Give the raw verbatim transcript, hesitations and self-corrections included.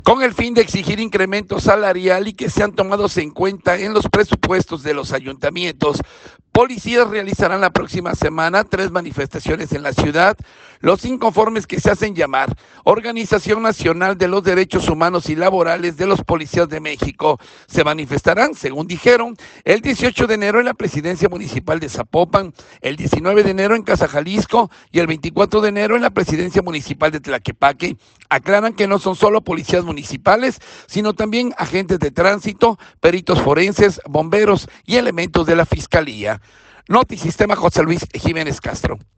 Con el fin de exigir incremento salarial y que sean tomados en cuenta en los presupuestos de los ayuntamientos, policías realizarán la próxima semana tres manifestaciones en la ciudad. Los inconformes, que se hacen llamar Organización Nacional de los Derechos Humanos y Laborales de los Policías de México, se manifestarán, según dijeron, el dieciocho de enero en la Presidencia Municipal de Zapopan, el diecinueve de enero en Casa Jalisco y el veinticuatro de enero en la Presidencia Municipal de Tlaquepaque. Aclaran que no son solo policías municipales, sino también agentes de tránsito, peritos forenses, bomberos y elementos de la Fiscalía. Notisistema, José Luis Jiménez Castro.